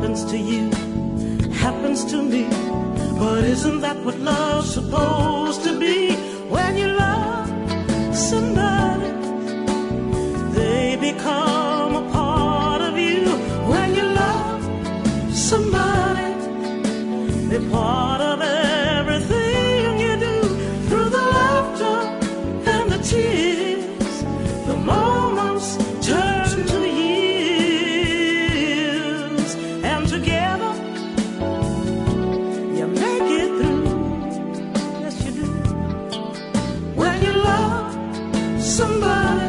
happens to you happens to me. But isn't that what love's supposed to be? When you love somebody, they become a part of you. When you love somebody, they're part of everything you do. Through the laughter and the tears, the moments turn to years, and together you make it through. Yes, you do. When you love somebody,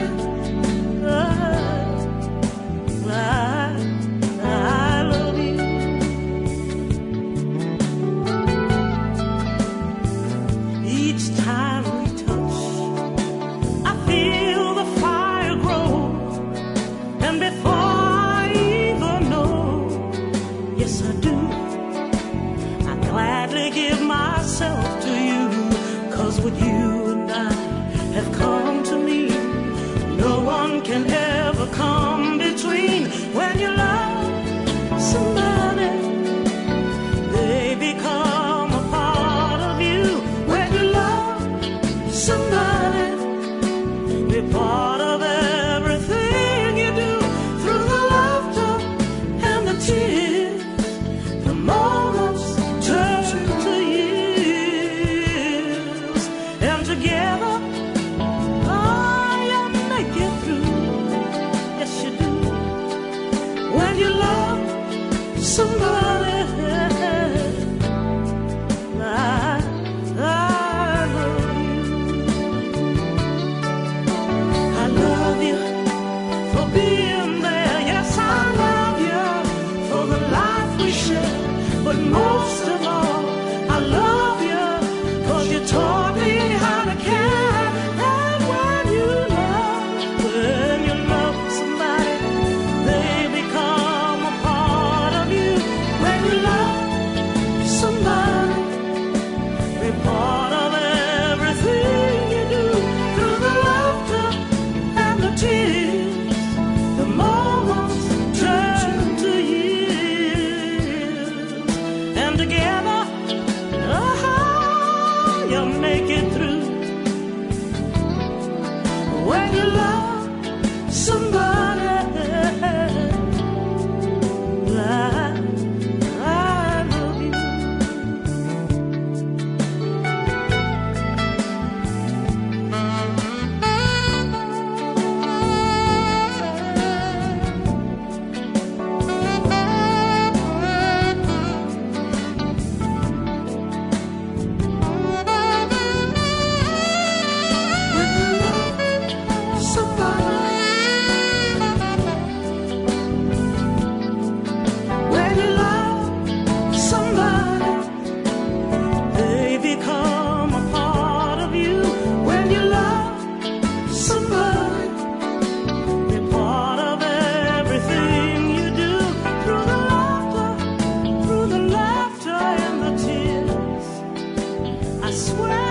I love you. Each time we touch, I feel the fire grow, and before I even know, yes I do, I gladly give myself to you. 'Cause what you and I have come to me, no one can ever come between. When you love somebody, they become a part of you. When you love somebody, they're part of everything you do. Through the laughter and the tears, the moments turn to years, and together, oh, you make it through. Yes, you do. When you love somebody, I love you for being there. Yes, I love you for the life we share. But most of all, I love you 'cause you taught me how to care. And when you love somebody, they become a part of you. When you love somebody, they're part of everything you do. Through the laughter and the tears, the moments turn to years, and together, oh, you make it through. When you love somebody, I love you. When you love somebody, when you love somebody, they become a part of you. When you love somebody, they're part of everything you do. Through the laughter and the tears, I swear